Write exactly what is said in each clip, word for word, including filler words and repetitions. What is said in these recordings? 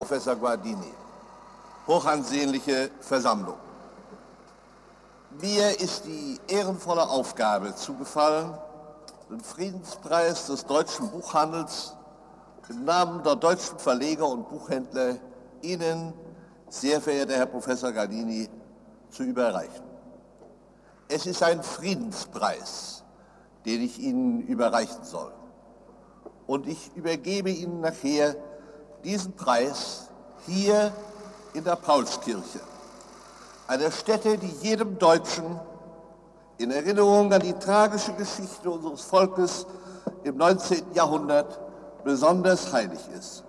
Professor Guardini, hochansehnliche Versammlung. Mir ist die ehrenvolle Aufgabe zugefallen, den Friedenspreis des deutschen Buchhandels im Namen der deutschen Verleger und Buchhändler Ihnen, sehr verehrter Herr Professor Guardini, zu überreichen. Es ist ein Friedenspreis, den ich Ihnen überreichen soll. Und ich übergebe Ihnen nachher diesen Preis hier in der Paulskirche, einer Stätte, die jedem Deutschen in Erinnerung an die tragische Geschichte unseres Volkes im neunzehnten Jahrhundert besonders heilig ist.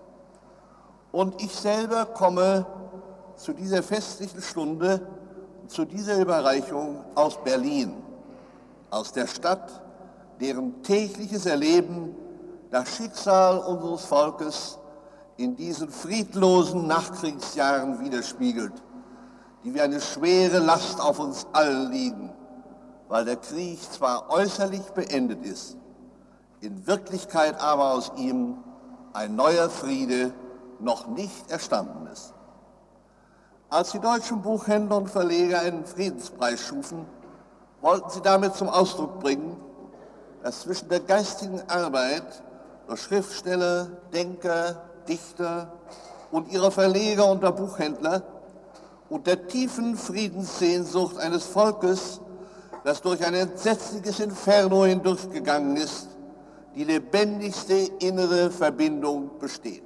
Und ich selber komme zu dieser festlichen Stunde, zu dieser Überreichung aus Berlin, aus der Stadt, deren tägliches Erleben das Schicksal unseres Volkes in diesen friedlosen Nachkriegsjahren widerspiegelt, die wie eine schwere Last auf uns allen liegen, weil der Krieg zwar äußerlich beendet ist, in Wirklichkeit aber aus ihm ein neuer Friede noch nicht erstanden ist. Als die deutschen Buchhändler und Verleger einen Friedenspreis schufen, wollten sie damit zum Ausdruck bringen, dass zwischen der geistigen Arbeit der Schriftsteller, Denker, Dichter und ihrer Verleger und der Buchhändler und der tiefen Friedenssehnsucht eines Volkes, das durch ein entsetzliches Inferno hindurchgegangen ist, die lebendigste innere Verbindung besteht.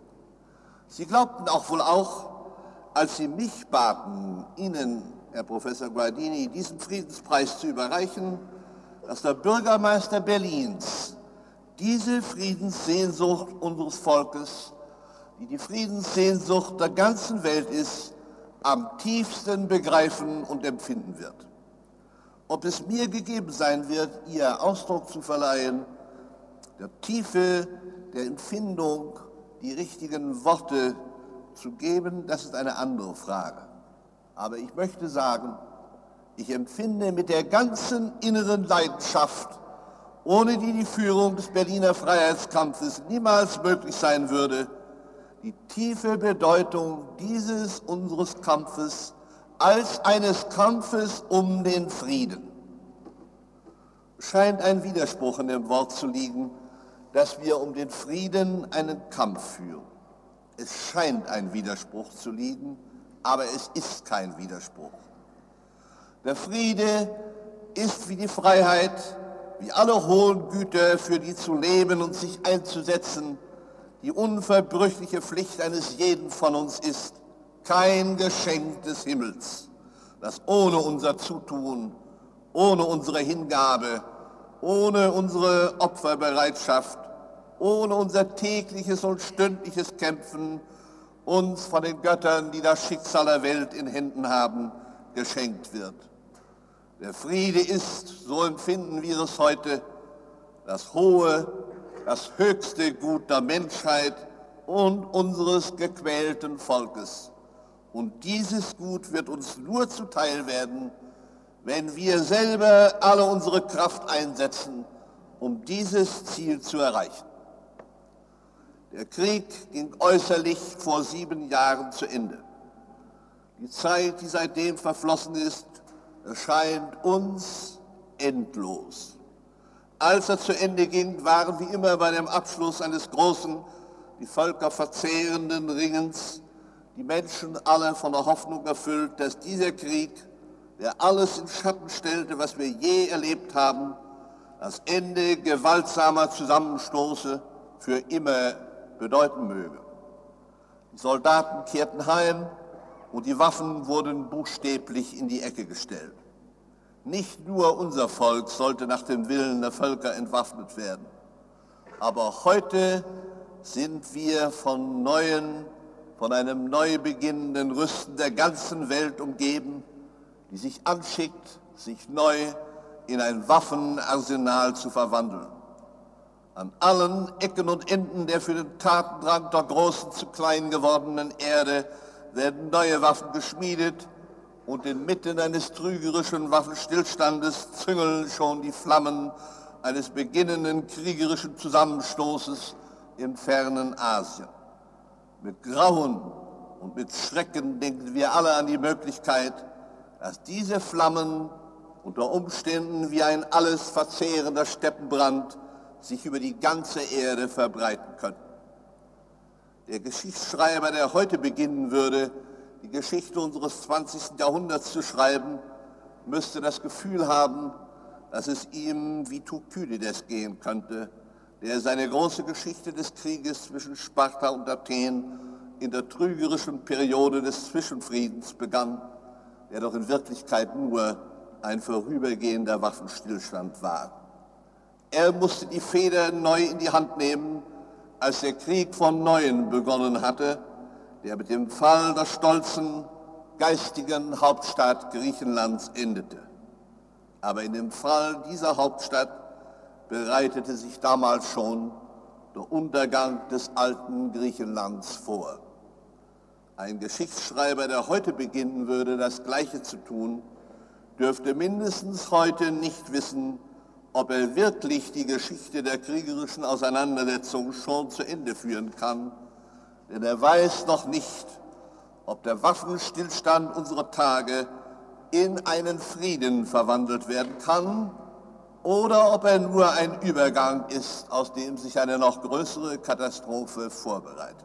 Sie glaubten auch wohl auch, als sie mich baten, Ihnen, Herr Professor Guardini, diesen Friedenspreis zu überreichen, dass der Bürgermeister Berlins diese Friedenssehnsucht unseres Volkes, die die Friedenssehnsucht der ganzen Welt ist, am tiefsten begreifen und empfinden wird. Ob es mir gegeben sein wird, ihr Ausdruck zu verleihen, der Tiefe der Empfindung die richtigen Worte zu geben, das ist eine andere Frage. Aber ich möchte sagen, ich empfinde mit der ganzen inneren Leidenschaft, ohne die die Führung des Berliner Freiheitskampfes niemals möglich sein würde, die tiefe Bedeutung dieses unseres Kampfes als eines Kampfes um den Frieden. Es scheint ein Widerspruch in dem Wort zu liegen, dass wir um den Frieden einen Kampf führen. Es scheint ein Widerspruch zu liegen, aber es ist kein Widerspruch. Der Friede ist wie die Freiheit, wie alle hohen Güter, für die zu leben und sich einzusetzen, die unverbrüchliche Pflicht eines jeden von uns ist, kein Geschenk des Himmels, das ohne unser Zutun, ohne unsere Hingabe, ohne unsere Opferbereitschaft, ohne unser tägliches und stündliches Kämpfen uns von den Göttern, die das Schicksal der Welt in Händen haben, geschenkt wird. Der Friede ist, so empfinden wir es heute, das hohe, das höchste Gut der Menschheit und unseres gequälten Volkes. Und dieses Gut wird uns nur zuteil werden, wenn wir selber alle unsere Kraft einsetzen, um dieses Ziel zu erreichen. Der Krieg ging äußerlich vor sieben Jahren zu Ende. Die Zeit, die seitdem verflossen ist, erscheint uns endlos. Als er zu Ende ging, waren wie immer bei dem Abschluss eines großen, die Völker verzehrenden Ringens die Menschen alle von der Hoffnung erfüllt, dass dieser Krieg, der alles in Schatten stellte, was wir je erlebt haben, das Ende gewaltsamer Zusammenstoße für immer bedeuten möge. Die Soldaten kehrten heim und die Waffen wurden buchstäblich in die Ecke gestellt. Nicht nur unser Volk sollte nach dem Willen der Völker entwaffnet werden, aber heute sind wir von neuen, von einem neu beginnenden Rüsten der ganzen Welt umgeben, die sich anschickt, sich neu in ein Waffenarsenal zu verwandeln. An allen Ecken und Enden der für den Tatendrang der großen zu klein gewordenen Erde werden neue Waffen geschmiedet und inmitten eines trügerischen Waffenstillstandes züngeln schon die Flammen eines beginnenden kriegerischen Zusammenstoßes im fernen Asien. Mit Grauen und mit Schrecken denken wir alle an die Möglichkeit, dass diese Flammen unter Umständen wie ein alles verzehrender Steppenbrand sich über die ganze Erde verbreiten könnten. Der Geschichtsschreiber, der heute beginnen würde, die Geschichte unseres zwanzigsten Jahrhunderts zu schreiben, müsste das Gefühl haben, dass es ihm wie Thukydides gehen könnte, der seine große Geschichte des Krieges zwischen Sparta und Athen in der trügerischen Periode des Zwischenfriedens begann, der doch in Wirklichkeit nur ein vorübergehender Waffenstillstand war. Er musste die Feder neu in die Hand nehmen, als der Krieg von Neuem begonnen hatte, der mit dem Fall der stolzen, geistigen Hauptstadt Griechenlands endete. Aber in dem Fall dieser Hauptstadt bereitete sich damals schon der Untergang des alten Griechenlands vor. Ein Geschichtsschreiber, der heute beginnen würde, das Gleiche zu tun, dürfte mindestens heute nicht wissen, ob er wirklich die Geschichte der kriegerischen Auseinandersetzung schon zu Ende führen kann, denn er weiß noch nicht, ob der Waffenstillstand unserer Tage in einen Frieden verwandelt werden kann oder ob er nur ein Übergang ist, aus dem sich eine noch größere Katastrophe vorbereitet.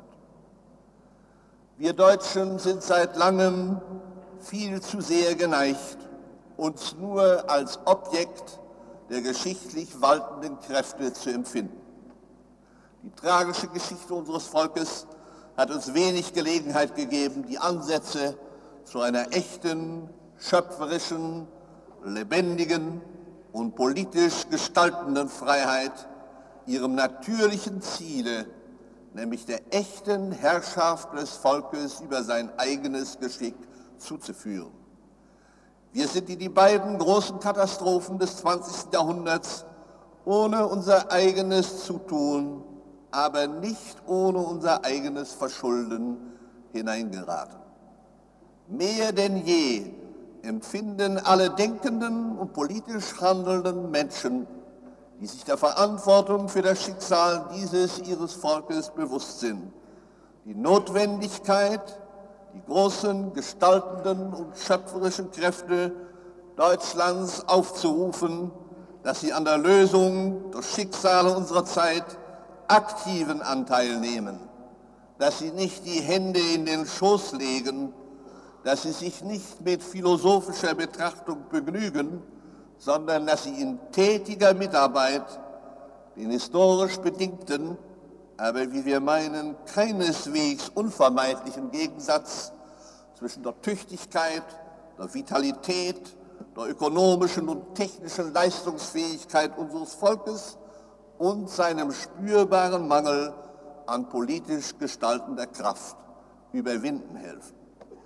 Wir Deutschen sind seit langem viel zu sehr geneigt, uns nur als Objekt der geschichtlich waltenden Kräfte zu empfinden. Die tragische Geschichte unseres Volkes hat uns wenig Gelegenheit gegeben, die Ansätze zu einer echten, schöpferischen, lebendigen und politisch gestaltenden Freiheit ihrem natürlichen Ziele, nämlich der echten Herrschaft des Volkes über sein eigenes Geschick, zuzuführen. Wir sind in die beiden großen Katastrophen des zwanzigsten Jahrhunderts ohne unser eigenes Zutun, aber nicht ohne unser eigenes Verschulden hineingeraten. Mehr denn je empfinden alle denkenden und politisch handelnden Menschen, die sich der Verantwortung für das Schicksal dieses ihres Volkes bewusst sind, die Notwendigkeit, die großen gestaltenden und schöpferischen Kräfte Deutschlands aufzurufen, dass sie an der Lösung der Schicksale unserer Zeit aktiven Anteil nehmen, dass sie nicht die Hände in den Schoß legen, dass sie sich nicht mit philosophischer Betrachtung begnügen, sondern dass sie in tätiger Mitarbeit den historisch bedingten, aber wie wir meinen, keineswegs unvermeidlichen Gegensatz zwischen der Tüchtigkeit, der Vitalität, der ökonomischen und technischen Leistungsfähigkeit unseres Volkes und seinem spürbaren Mangel an politisch gestaltender Kraft überwinden helfen.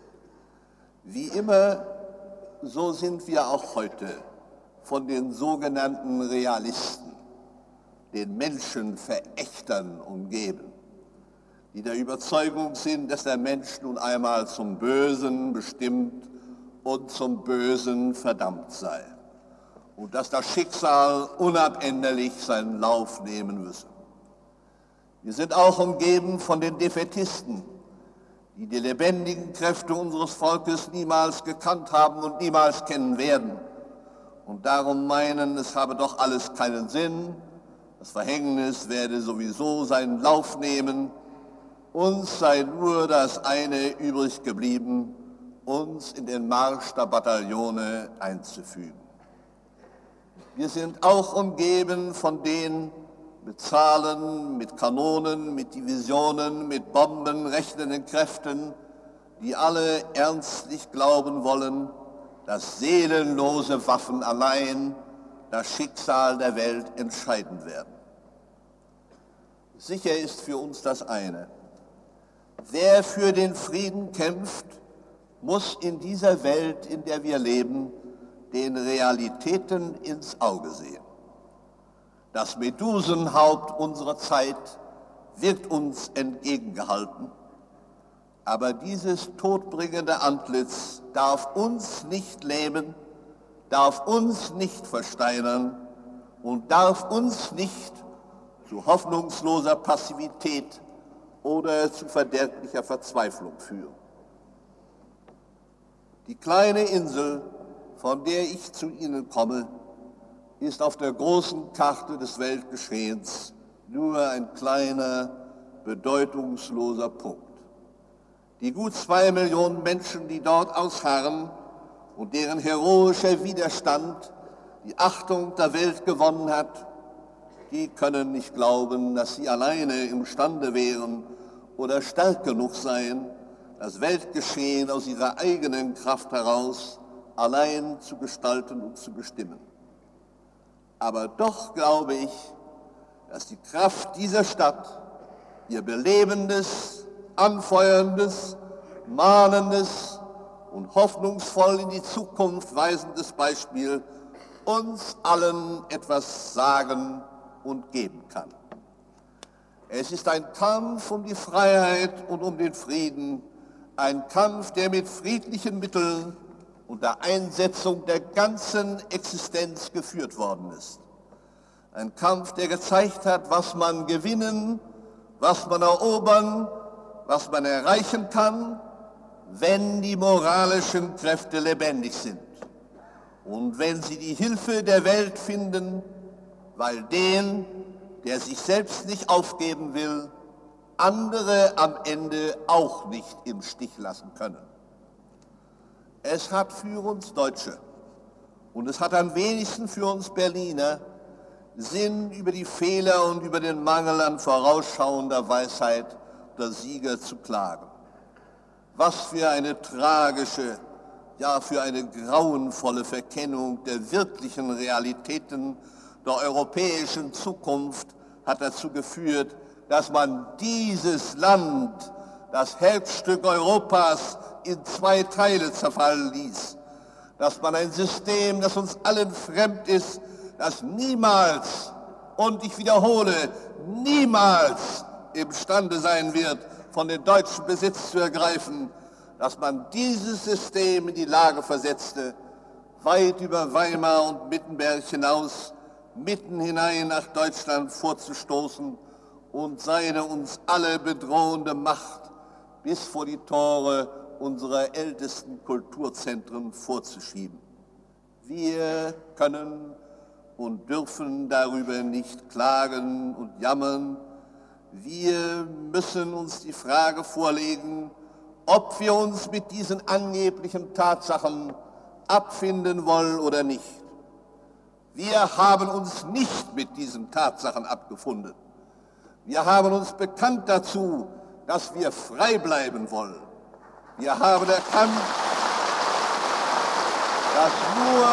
Wie immer, so sind wir auch heute von den sogenannten Realisten, den Menschenverächtern umgeben, die der Überzeugung sind, dass der Mensch nun einmal zum Bösen bestimmt und zum Bösen verdammt sei und dass das Schicksal unabänderlich seinen Lauf nehmen müsse. Wir sind auch umgeben von den Defaitisten, die die lebendigen Kräfte unseres Volkes niemals gekannt haben und niemals kennen werden und darum meinen, es habe doch alles keinen Sinn, das Verhängnis werde sowieso seinen Lauf nehmen, uns sei nur das eine übrig geblieben, uns in den Marsch der Bataillone einzufügen. Wir sind auch umgeben von den mit Zahlen, mit Kanonen, mit Divisionen, mit Bomben rechnenden Kräften, die alle ernstlich glauben wollen, dass seelenlose Waffen allein das Schicksal der Welt entscheiden werden. Sicher ist für uns das eine: Wer für den Frieden kämpft, muss in dieser Welt, in der wir leben, den Realitäten ins Auge sehen. Das Medusenhaupt unserer Zeit wird uns entgegengehalten, aber dieses todbringende Antlitz darf uns nicht lähmen, darf uns nicht versteinern und darf uns nicht zu hoffnungsloser Passivität oder zu verderblicher Verzweiflung führen. Die kleine Insel, von der ich zu Ihnen komme, ist auf der großen Karte des Weltgeschehens nur ein kleiner, bedeutungsloser Punkt. Die gut zwei Millionen Menschen, die dort ausharren und deren heroischer Widerstand die Achtung der Welt gewonnen hat, die können nicht glauben, dass sie alleine imstande wären oder stark genug seien, das Weltgeschehen aus ihrer eigenen Kraft heraus allein zu gestalten und zu bestimmen. Aber doch glaube ich, dass die Kraft dieser Stadt, ihr belebendes, anfeuerndes, mahnendes und hoffnungsvoll in die Zukunft weisendes Beispiel uns allen etwas sagen und geben kann. Es ist ein Kampf um die Freiheit und um den Frieden, ein Kampf, der mit friedlichen Mitteln unter Einsetzung der ganzen Existenz geführt worden ist. Ein Kampf, der gezeigt hat, was man gewinnen, was man erobern, was man erreichen kann, wenn die moralischen Kräfte lebendig sind und wenn sie die Hilfe der Welt finden, weil den, der sich selbst nicht aufgeben will, andere am Ende auch nicht im Stich lassen können. Es hat für uns Deutsche und es hat am wenigsten für uns Berliner Sinn, über die Fehler und über den Mangel an vorausschauender Weisheit der Sieger zu klagen. Was für eine tragische, ja für eine grauenvolle Verkennung der wirklichen Realitäten der europäischen Zukunft hat dazu geführt, dass man dieses Land, das Herzstück Europas, in zwei Teile zerfallen ließ. Dass man ein System, das uns allen fremd ist, das niemals, und ich wiederhole, niemals imstande sein wird, von den Deutschen Besitz zu ergreifen, dass man dieses System in die Lage versetzte, weit über Weimar und Wittenberg hinaus, mitten hinein nach Deutschland vorzustoßen und seine uns alle bedrohende Macht bis vor die Tore unserer ältesten Kulturzentren vorzuschieben. Wir können und dürfen darüber nicht klagen und jammern. Wir müssen uns die Frage vorlegen, ob wir uns mit diesen angeblichen Tatsachen abfinden wollen oder nicht. Wir haben uns nicht mit diesen Tatsachen abgefunden. Wir haben uns bekannt dazu, dass wir frei bleiben wollen. Wir haben erkannt, dass nur,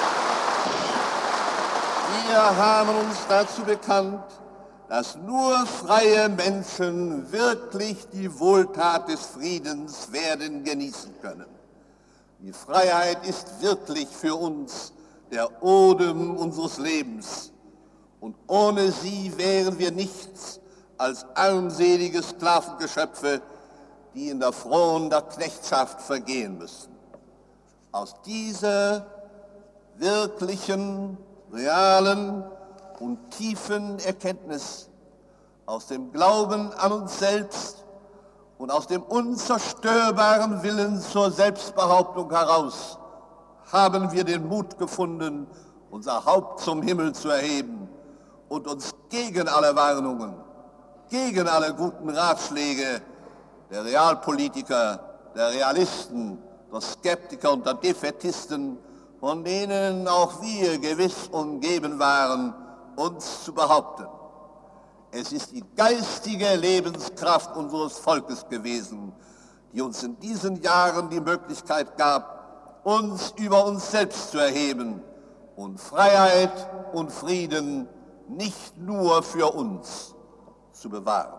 wir haben uns dazu bekannt, dass nur freie Menschen wirklich die Wohltat des Friedens werden genießen können. Die Freiheit ist wirklich für uns der Odem unseres Lebens und ohne sie wären wir nichts als armselige Sklavengeschöpfe, die in der Fron der Knechtschaft vergehen müssen. Aus dieser wirklichen, realen und tiefen Erkenntnis, aus dem Glauben an uns selbst und aus dem unzerstörbaren Willen zur Selbstbehauptung heraus haben wir den Mut gefunden, unser Haupt zum Himmel zu erheben und uns gegen alle Warnungen, gegen alle guten Ratschläge der Realpolitiker, der Realisten, der Skeptiker und der Defaitisten, von denen auch wir gewiss umgeben waren, uns zu behaupten. Es ist die geistige Lebenskraft unseres Volkes gewesen, die uns in diesen Jahren die Möglichkeit gab, uns über uns selbst zu erheben und Freiheit und Frieden nicht nur für uns zu bewahren.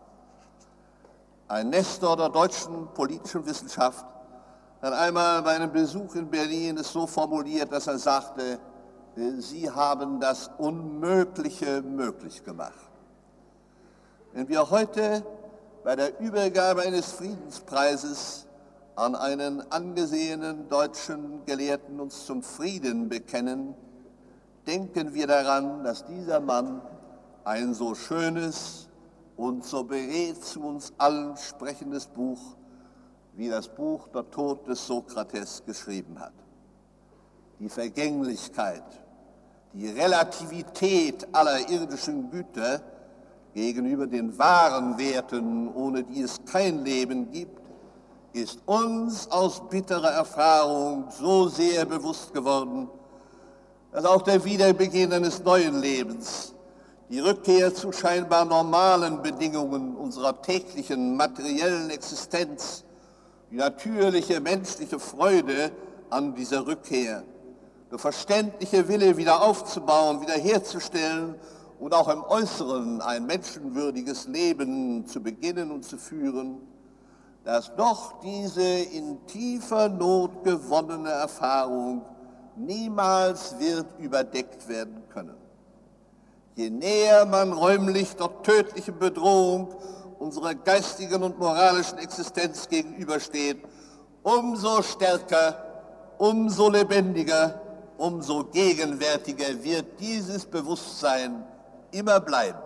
Ein Nestor der deutschen politischen Wissenschaft hat einmal bei einem Besuch in Berlin es so formuliert, dass er sagte, Sie haben das Unmögliche möglich gemacht. Wenn wir heute bei der Übergabe eines Friedenspreises an einen angesehenen deutschen Gelehrten uns zum Frieden bekennen, denken wir daran, dass dieser Mann ein so schönes, und so berät zu uns allen sprechendes Buch, wie das Buch Der Tod des Sokrates geschrieben hat. Die Vergänglichkeit, die Relativität aller irdischen Güter gegenüber den wahren Werten, ohne die es kein Leben gibt, ist uns aus bitterer Erfahrung so sehr bewusst geworden, dass auch der Wiederbeginn eines neuen Lebens, die Rückkehr zu scheinbar normalen Bedingungen unserer täglichen materiellen Existenz, die natürliche menschliche Freude an dieser Rückkehr, der verständliche Wille wieder aufzubauen, wiederherzustellen und auch im Äußeren ein menschenwürdiges Leben zu beginnen und zu führen, dass doch diese in tiefer Not gewonnene Erfahrung niemals wird überdeckt werden können. Je näher man räumlich der tödlichen Bedrohung unserer geistigen und moralischen Existenz gegenübersteht, umso stärker, umso lebendiger, umso gegenwärtiger wird dieses Bewusstsein immer bleiben.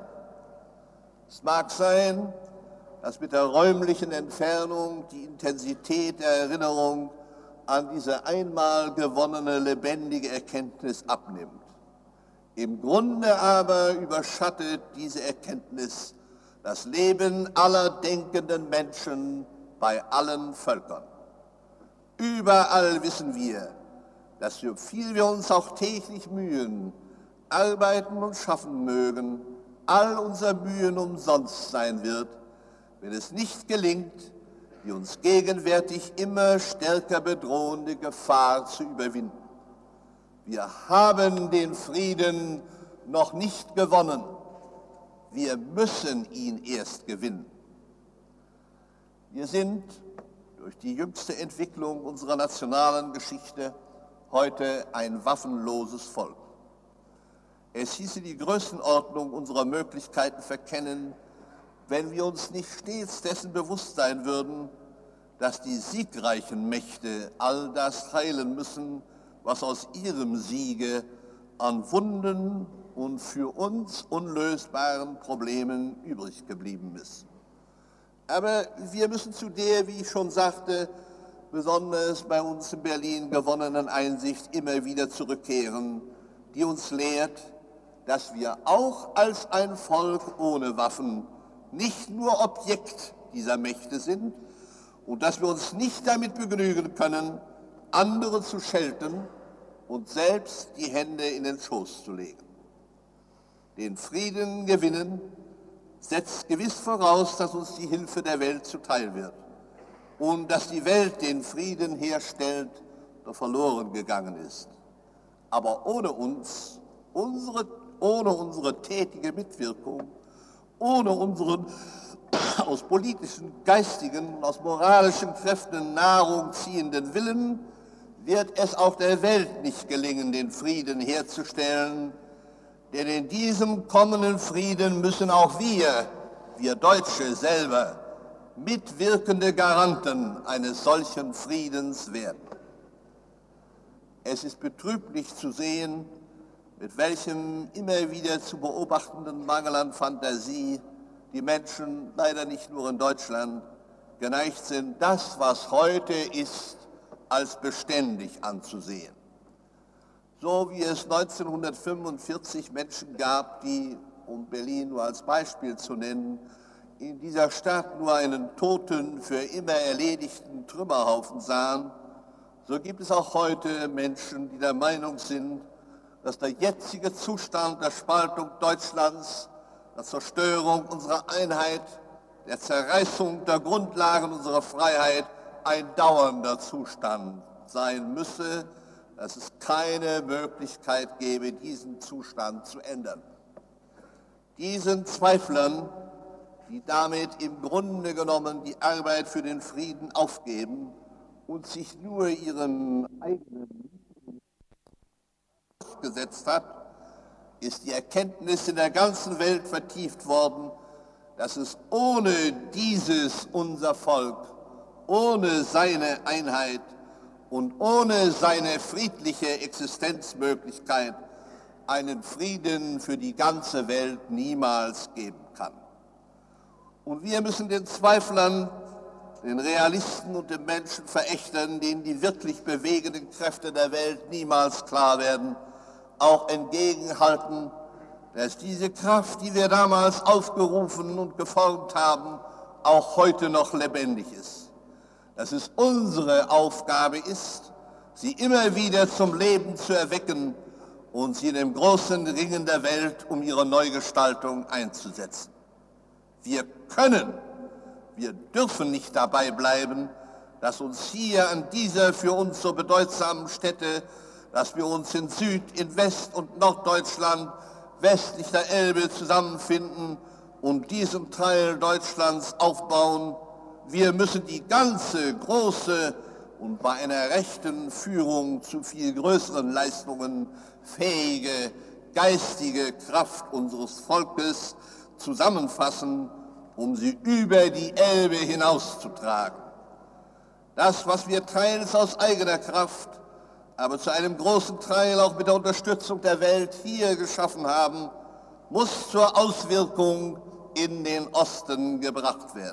Es mag sein, dass mit der räumlichen Entfernung die Intensität der Erinnerung an diese einmal gewonnene lebendige Erkenntnis abnimmt. Im Grunde aber überschattet diese Erkenntnis das Leben aller denkenden Menschen bei allen Völkern. Überall wissen wir, dass so viel wir uns auch täglich mühen, arbeiten und schaffen mögen, all unser Mühen umsonst sein wird, wenn es nicht gelingt, die uns gegenwärtig immer stärker bedrohende Gefahr zu überwinden. Wir haben den Frieden noch nicht gewonnen. Wir müssen ihn erst gewinnen. Wir sind durch die jüngste Entwicklung unserer nationalen Geschichte heute ein waffenloses Volk. Es hieße die Größenordnung unserer Möglichkeiten verkennen, wenn wir uns nicht stets dessen bewusst sein würden, dass die siegreichen Mächte all das heilen müssen, was aus ihrem Siege an Wunden und für uns unlösbaren Problemen übrig geblieben ist. Aber wir müssen zu der, wie ich schon sagte, besonders bei uns in Berlin gewonnenen Einsicht immer wieder zurückkehren, die uns lehrt, dass wir auch als ein Volk ohne Waffen nicht nur Objekt dieser Mächte sind und dass wir uns nicht damit begnügen können, andere zu schelten und selbst die Hände in den Schoß zu legen. Den Frieden gewinnen setzt gewiss voraus, dass uns die Hilfe der Welt zuteil wird und dass die Welt den Frieden herstellt, der verloren gegangen ist. Aber ohne uns, unsere, ohne unsere tätige Mitwirkung, ohne unseren aus politischen, geistigen und aus moralischen Kräften Nahrung ziehenden Willen wird es auch der Welt nicht gelingen, den Frieden herzustellen, denn in diesem kommenden Frieden müssen auch wir, wir Deutsche selber, mitwirkende Garanten eines solchen Friedens werden. Es ist betrüblich zu sehen, mit welchem immer wieder zu beobachtenden Mangel an Fantasie die Menschen, leider nicht nur in Deutschland, geneigt sind, das, was heute ist, als beständig anzusehen. So wie es neunzehnhundertfünfundvierzig Menschen gab, die, um Berlin nur als Beispiel zu nennen, in dieser Stadt nur einen toten, für immer erledigten Trümmerhaufen sahen, so gibt es auch heute Menschen, die der Meinung sind, dass der jetzige Zustand der Spaltung Deutschlands, der Zerstörung unserer Einheit, der Zerreißung der Grundlagen unserer Freiheit ein dauernder Zustand sein müsse, dass es keine Möglichkeit gäbe, diesen Zustand zu ändern. Diesen Zweiflern, die damit im Grunde genommen die Arbeit für den Frieden aufgeben und sich nur ihrem eigenen gesetzt hat, ist die Erkenntnis in der ganzen Welt vertieft worden, dass es ohne dieses unser Volk, ohne seine Einheit und ohne seine friedliche Existenzmöglichkeit einen Frieden für die ganze Welt niemals geben kann. Und wir müssen den Zweiflern, den Realisten und den Menschenverächtern, denen die wirklich bewegenden Kräfte der Welt niemals klar werden, auch entgegenhalten, dass diese Kraft, die wir damals aufgerufen und geformt haben, auch heute noch lebendig ist. Dass es unsere Aufgabe ist, sie immer wieder zum Leben zu erwecken und sie in dem großen Ringen der Welt um ihre Neugestaltung einzusetzen. Wir können, wir dürfen nicht dabei bleiben, dass uns hier an dieser für uns so bedeutsamen Stätte, dass wir uns in Süd-, in West- und Norddeutschland westlich der Elbe zusammenfinden und diesen Teil Deutschlands aufbauen. Wir müssen die ganze große und bei einer rechten Führung zu viel größeren Leistungen fähige geistige Kraft unseres Volkes zusammenfassen, um sie über die Elbe hinauszutragen. Das, was wir teils aus eigener Kraft, aber zu einem großen Teil auch mit der Unterstützung der Welt hier geschaffen haben, muss zur Auswirkung in den Osten gebracht werden.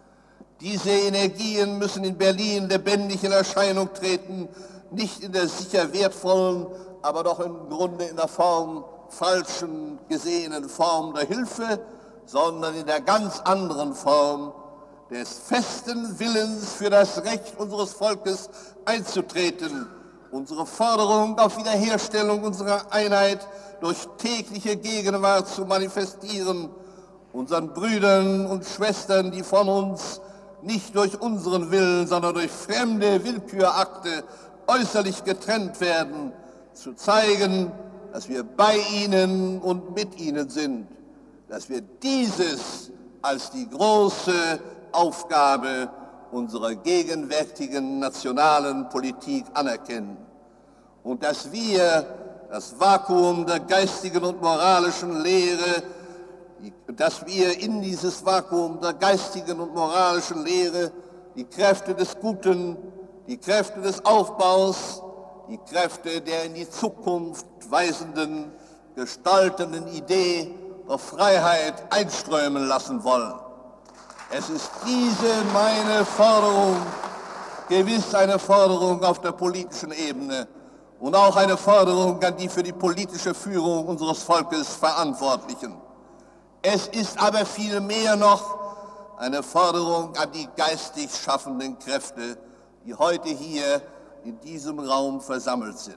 Diese Energien müssen in Berlin lebendig in Erscheinung treten, nicht in der sicher wertvollen, aber doch im Grunde in der Form falschen gesehenen Form der Hilfe, sondern in der ganz anderen Form des festen Willens für das Recht unseres Volkes einzutreten, unsere Forderung auf Wiederherstellung unserer Einheit durch tägliche Gegenwart zu manifestieren, unseren Brüdern und Schwestern, die von uns nicht durch unseren Willen, sondern durch fremde Willkürakte äußerlich getrennt werden, zu zeigen, dass wir bei ihnen und mit ihnen sind, dass wir dieses als die große Aufgabe unserer gegenwärtigen nationalen Politik anerkennen und dass wir das Vakuum der geistigen und moralischen Lehre, dass wir in dieses Vakuum der geistigen und moralischen Lehre die Kräfte des Guten, die Kräfte des Aufbaus, die Kräfte der in die Zukunft weisenden, gestaltenden Idee der Freiheit einströmen lassen wollen. Es ist diese meine Forderung, gewiss eine Forderung auf der politischen Ebene und auch eine Forderung an die für die politische Führung unseres Volkes Verantwortlichen. Es ist aber vielmehr noch eine Forderung an die geistig schaffenden Kräfte, die heute hier in diesem Raum versammelt sind.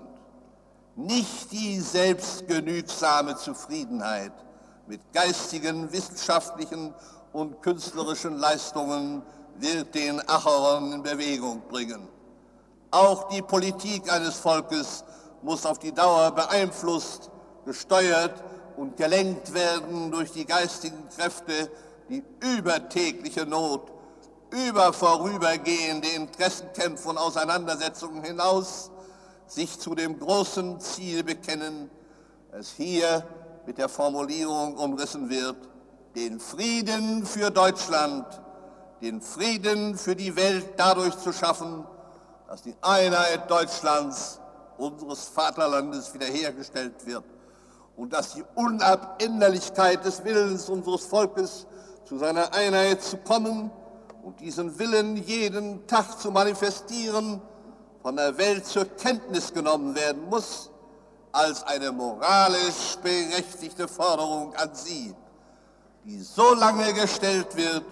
Nicht die selbstgenügsame Zufriedenheit mit geistigen, wissenschaftlichen und künstlerischen Leistungen wird den Acheron in Bewegung bringen. Auch die Politik eines Volkes muss auf die Dauer beeinflusst, gesteuert und gelenkt werden durch die geistigen Kräfte, die über tägliche Not, über vorübergehende Interessenkämpfe und Auseinandersetzungen hinaus sich zu dem großen Ziel bekennen, das hier mit der Formulierung umrissen wird: den Frieden für Deutschland, den Frieden für die Welt dadurch zu schaffen, dass die Einheit Deutschlands, unseres Vaterlandes, wiederhergestellt wird und dass die Unabänderlichkeit des Willens unseres Volkes, zu seiner Einheit zu kommen und diesen Willen jeden Tag zu manifestieren, von der Welt zur Kenntnis genommen werden muss, als eine moralisch berechtigte Forderung an sie, die so lange gestellt wird,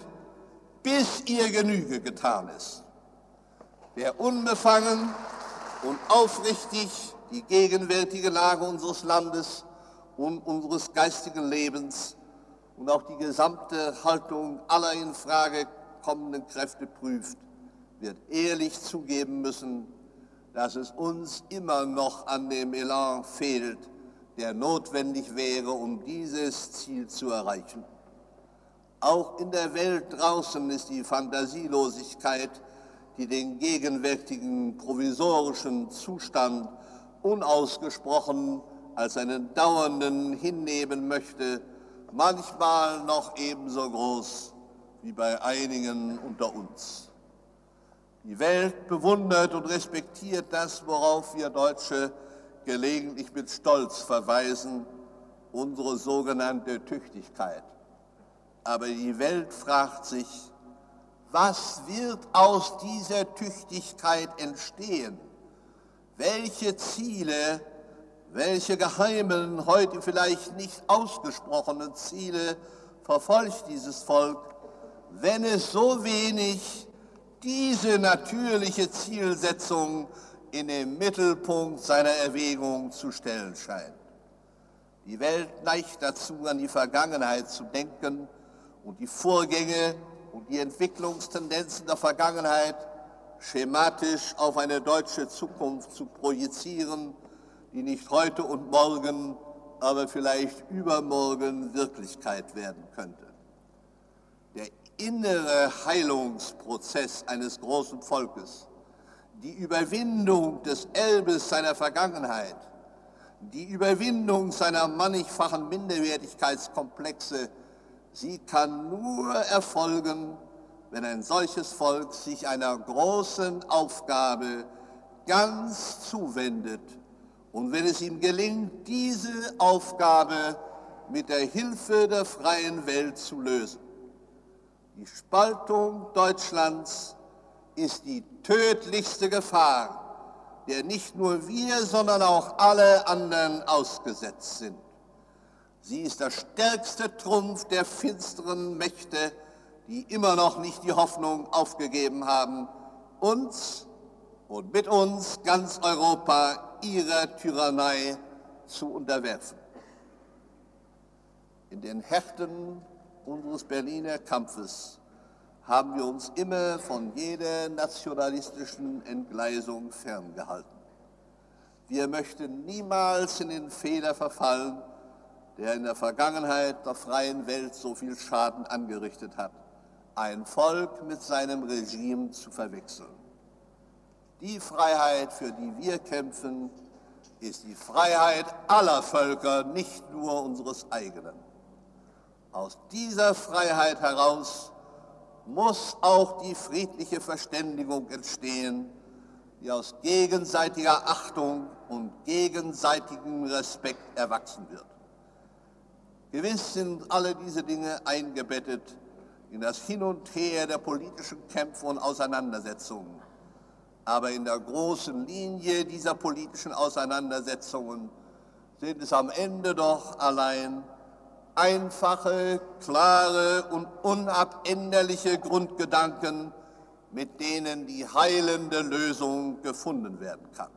bis ihr Genüge getan ist. Wer unbefangen und aufrichtig die gegenwärtige Lage unseres Landes und unseres geistigen Lebens und auch die gesamte Haltung aller in Frage kommenden Kräfte prüft, wird ehrlich zugeben müssen, dass es uns immer noch an dem Elan fehlt, der notwendig wäre, um dieses Ziel zu erreichen. Auch in der Welt draußen ist die Fantasielosigkeit, die den gegenwärtigen provisorischen Zustand unausgesprochen als einen dauernden hinnehmen möchte, manchmal noch ebenso groß wie bei einigen unter uns. Die Welt bewundert und respektiert das, worauf wir Deutsche gelegentlich mit Stolz verweisen, unsere sogenannte Tüchtigkeit. Aber die Welt fragt sich, was wird aus dieser Tüchtigkeit entstehen? Welche Ziele, welche geheimen, heute vielleicht nicht ausgesprochenen Ziele verfolgt dieses Volk, wenn es so wenig diese natürliche Zielsetzung in den Mittelpunkt seiner Erwägung zu stellen scheint? Die Welt neigt dazu, an die Vergangenheit zu denken und die Vorgänge und die Entwicklungstendenzen der Vergangenheit schematisch auf eine deutsche Zukunft zu projizieren, die nicht heute und morgen, aber vielleicht übermorgen Wirklichkeit werden könnte. Der innere Heilungsprozess eines großen Volkes, die Überwindung des Erbes seiner Vergangenheit, die Überwindung seiner mannigfachen Minderwertigkeitskomplexe, sie kann nur erfolgen, wenn ein solches Volk sich einer großen Aufgabe ganz zuwendet und wenn es ihm gelingt, diese Aufgabe mit der Hilfe der freien Welt zu lösen. Die Spaltung Deutschlands ist die tödlichste Gefahr, der nicht nur wir, sondern auch alle anderen ausgesetzt sind. Sie ist der stärkste Trumpf der finsteren Mächte, die immer noch nicht die Hoffnung aufgegeben haben, uns und mit uns ganz Europa ihrer Tyrannei zu unterwerfen. In den Härten unseres Berliner Kampfes haben wir uns immer von jeder nationalistischen Entgleisung ferngehalten. Wir möchten niemals in den Fehler verfallen, der in der Vergangenheit der freien Welt so viel Schaden angerichtet hat, ein Volk mit seinem Regime zu verwechseln. Die Freiheit, für die wir kämpfen, ist die Freiheit aller Völker, nicht nur unseres eigenen. Aus dieser Freiheit heraus muss auch die friedliche Verständigung entstehen, die aus gegenseitiger Achtung und gegenseitigem Respekt erwachsen wird. Gewiss sind alle diese Dinge eingebettet in das Hin und Her der politischen Kämpfe und Auseinandersetzungen. Aber in der großen Linie dieser politischen Auseinandersetzungen sind es am Ende doch allein einfache, klare und unabänderliche Grundgedanken, mit denen die heilende Lösung gefunden werden kann.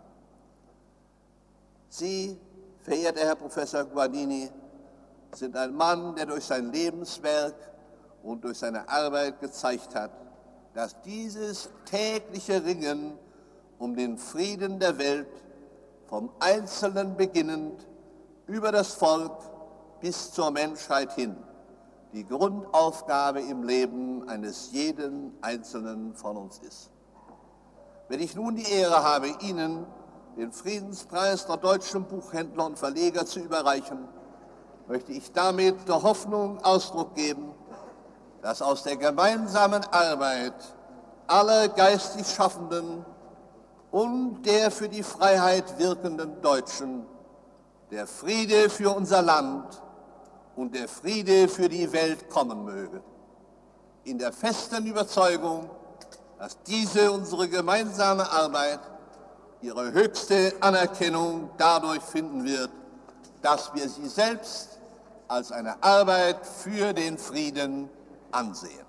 Sie, verehrter Herr Professor Guardini, sind ein Mann, der durch sein Lebenswerk und durch seine Arbeit gezeigt hat, dass dieses tägliche Ringen um den Frieden der Welt vom Einzelnen beginnend über das Volk bis zur Menschheit hin die Grundaufgabe im Leben eines jeden Einzelnen von uns ist. Wenn ich nun die Ehre habe, Ihnen den Friedenspreis der deutschen Buchhändler und Verleger zu überreichen, möchte ich damit der Hoffnung Ausdruck geben, dass aus der gemeinsamen Arbeit aller geistig Schaffenden und der für die Freiheit wirkenden Deutschen der Friede für unser Land und der Friede für die Welt kommen möge. In der festen Überzeugung, dass diese unsere gemeinsame Arbeit ihre höchste Anerkennung dadurch finden wird, dass wir sie selbst als eine Arbeit für den Frieden ansehen.